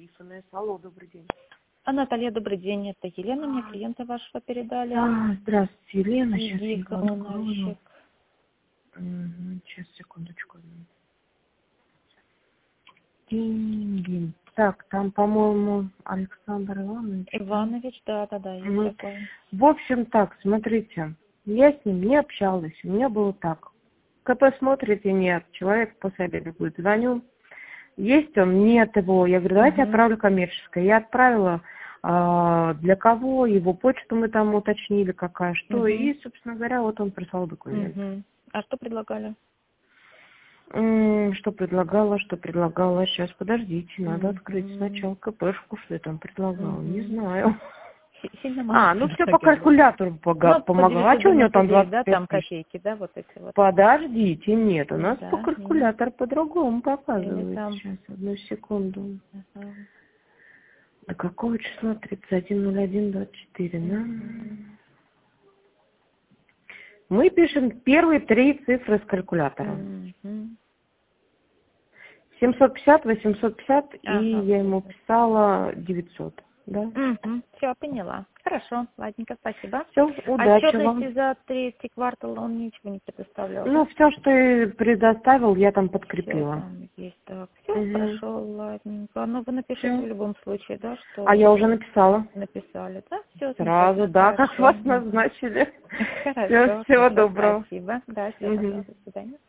ФНС. Алло, добрый день. Наталья, добрый день. Это Елена, мне клиента вашего передали. Здравствуйте, Елена. И Сейчас я его коммунальщик. открою. Сейчас, секундочку. Динь. Так, там, по-моему, Александр Иванович. Иванович, да, есть такой. В общем, так, смотрите. Я с ним не общалась. У меня было так. КП смотрите, нет. Человек после обеда будет. Звоню. Есть он? Нет его. Я говорю, давайте отправлю коммерческое. Я отправила, для кого, его почту мы там уточнили, какая, что. И, собственно говоря, вот он прислал документ. А что предлагали? Что предлагала? Сейчас, подождите, надо открыть сначала КПшку, что я там предлагала. Не знаю. Сильно мало. Все по калькулятору помогла. А что у него там 25 да, там копейки, да, вот эти вот. Подождите, нет, у нас Да, по калькулятору по-другому показывает. там... Сейчас, одну секунду. До какого числа? 31.01.24, да? Мы пишем первые 3 цифры с калькулятора. 750, 850, и я ему писала 900, да? Все, поняла. Хорошо, ладненько, спасибо. Все, удачи вам. Отчетности за 3-й квартал он ничего не предоставлял? Все, что и предоставил, я там подкрепила. Всё там есть, так. Все, хорошо, ладненько. Вы напишите в любом случае, да, что... А я уже написала. Написали, да? Все, сразу, да, как вас назначили. Хорошо. Всего доброго. Спасибо. Да, всего доброго. До свидания.